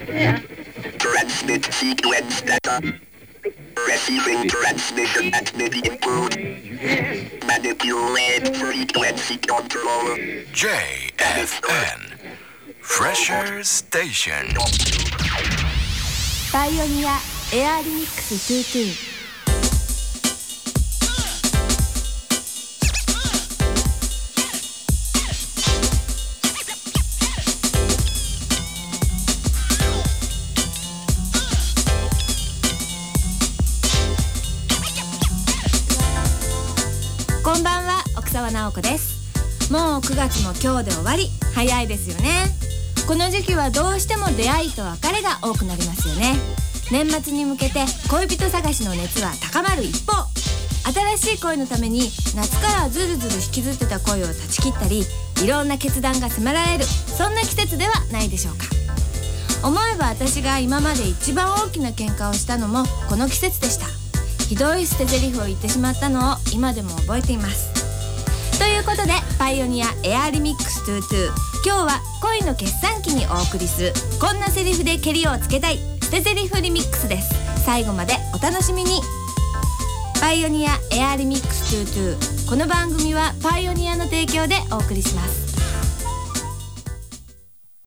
Transmit sequence data. Receiving transmission at medium code. Manipulate frequency control. JFN Fresher Station パイオニアエアリミックス22。こんばんは、奥沢直子です。もう9月も今日で終わり、早いですよね。この時期はどうしても出会いと別れが多くなりますよね。年末に向けて恋人探しの熱は高まる一方、新しい恋のために夏からずるずる引きずってた恋を断ち切ったり、いろんな決断が迫られる、そんな季節ではないでしょうか。思えば私が今まで一番大きな喧嘩をしたのもこの季節でした。ひどい捨て台詞を言ってしまったのを今でも覚えています。ということで、パイオニアエアリミックス22、今日は恋の決算期にお送りするこんなセリフでケリをつけたい捨て台詞リミックスです。最後までお楽しみに。パイオニアエアリミックス22、この番組はパイオニアの提供でお送りします。